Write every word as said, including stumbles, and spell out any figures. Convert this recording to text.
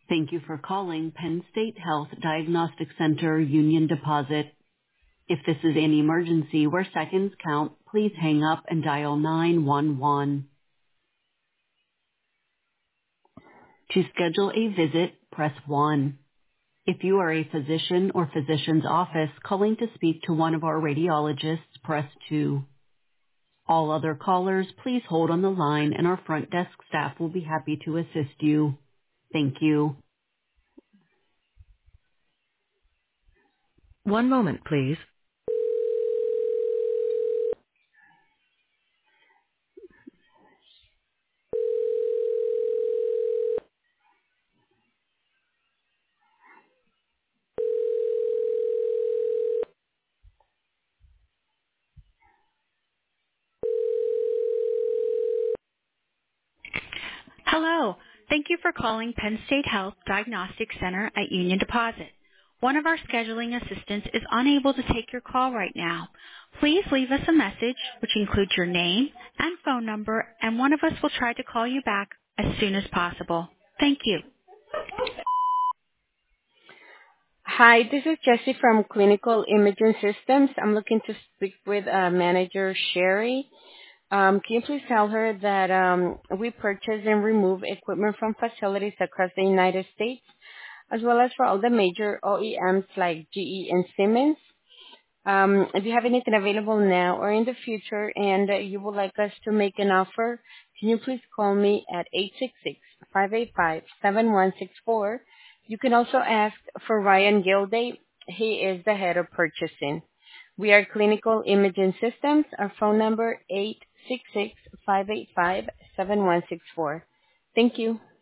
Thank you for calling Penn State Health Diagnostic Center Union Deposit. If this is an emergency where seconds count, please hang up and dial nine one one. To schedule a visit, press one. If you are a physician or physician's office calling to speak to one of our radiologists, press two. All other callers, please hold on the line and our front desk staff will be happy to assist you. Thank you. One moment, please. Hello. Thank you for calling Penn State Health Diagnostic Center at Union Deposit. One of our scheduling assistants is unable to take your call right now. Please leave us a message which includes your name and phone number, and one of us will try to call you back as soon as possible. Thank you. Hi, this is Jessie from Clinical Imaging Systems. I'm looking to speak with uh, Manager Sherry. Um, can you please tell her that um, we purchase and remove equipment from facilities across the United States, as well as for all the major O E Ms like G E and Siemens. Um, if you have anything available now or in the future and uh, you would like us to make an offer, can you please call me at eight six six, five eight five, seven one six four. You can also ask for Ryan Gilday. He is the head of purchasing. We are Clinical Imaging Systems. Our phone number eight six six, five eight five, seven one six four. Thank you.